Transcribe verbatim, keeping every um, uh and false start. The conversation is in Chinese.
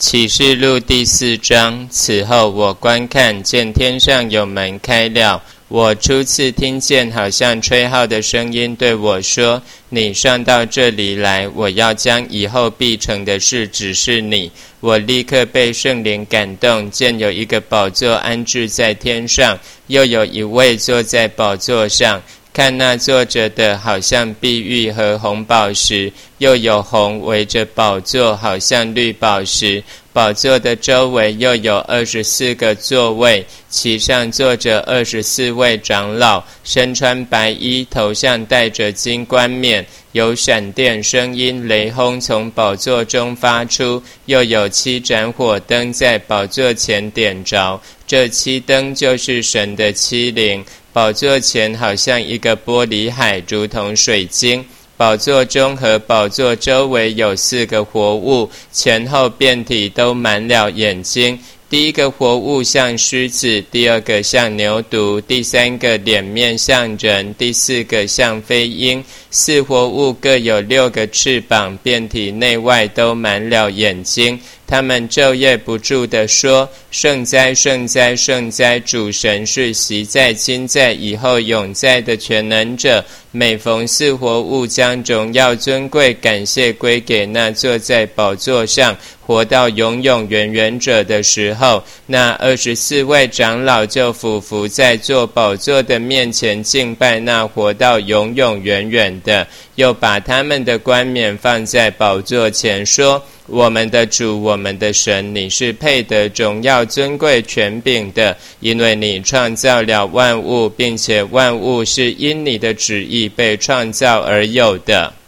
启示录第四章，此后我观看，见天上有门开了。我初次听见好像吹号的声音对我说：你上到这里来，我要将以后必成的事指示你。我立刻被圣灵感动，见有一个宝座安置在天上，又有一位坐在宝座上。看那坐着的好像碧玉和红宝石，又有红围着宝座，好像绿宝石。宝座的周围又有二十四个座位，其上坐着二十四位长老，身穿白衣，头上戴着金冠冕。有闪电声音雷轰从宝座中发出，又有七盏火灯在宝座前点着，这七灯就是神的七灵。宝座前好像一个玻璃海，如同水晶。宝座中和宝座周围有四个活物，前后遍体都满了眼睛。第一个活物像狮子，第二个像牛犊，第三个脸面像人，第四个像飞鹰。四活物各有六个翅膀，遍体内外都满了眼睛。他们昼夜不住地说：圣哉，圣哉，圣哉！主神是昔在、今在、以后永在的全能者。每逢四活物将荣耀、尊贵、感谢归给那坐在宝座上活到永永远远者的时候，那二十四位长老就俯伏在坐宝座的面前敬拜那活到永永远远的，又把他们的冠冕放在宝座前，说：我们的主，我们的神，你是配得荣耀、尊贵、权柄的，因为你创造了万物，并且万物是因你的旨意被创造而有的。